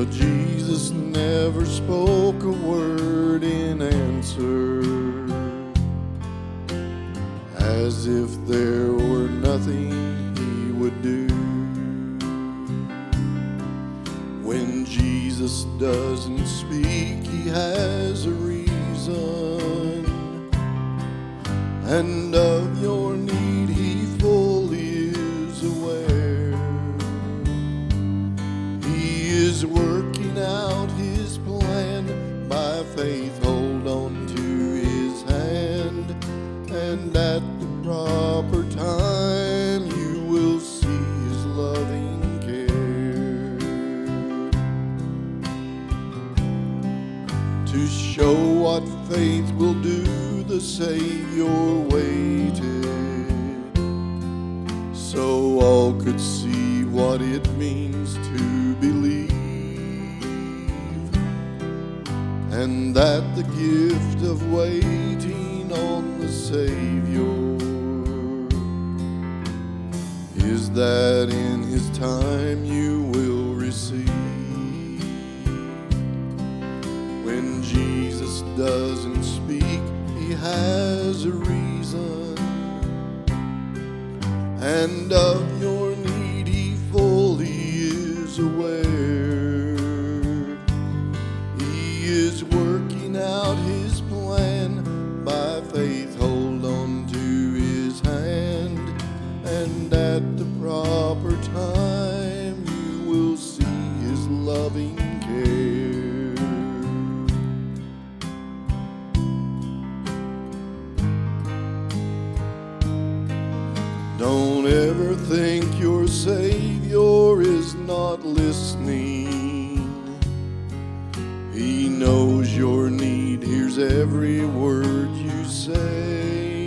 But Jesus never spoke a word in answer, as if there were nothing he would do. When Jesus doesn't speak, he has a reason, and of your need he fully is aware. He is working out his plan by faith. Hold on to his hand, and at the proper time you will see his loving care. To show what faith will do, the Savior waited, so all could see what it means to believe, and that the gift of waiting on the Savior is that in his time you will receive. When Jesus doesn't speak, he has a reason, and of your need he fully is aware. He is working out his plan by faith. Hold on to his hand, and at the proper time you will see his loving care. Don't ever think your Savior is not listening. He knows your need, hears every word you say.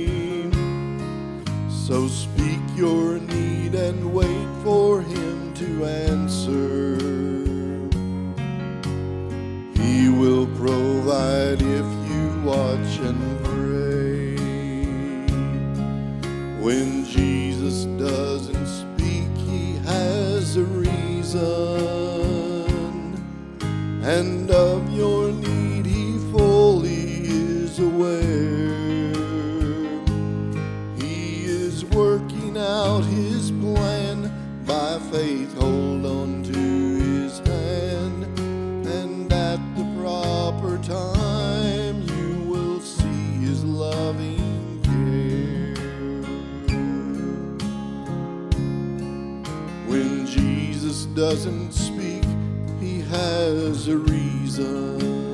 So speak your need and wait for him to answer. He will provide if you watch and pray. When Jesus doesn't speak, he has a reason, and of your need he fully is aware. He is working out his plan by faith. Hold on to his hand, and at the proper time you will see his loving care. When Jesus doesn't speak, he has a reason,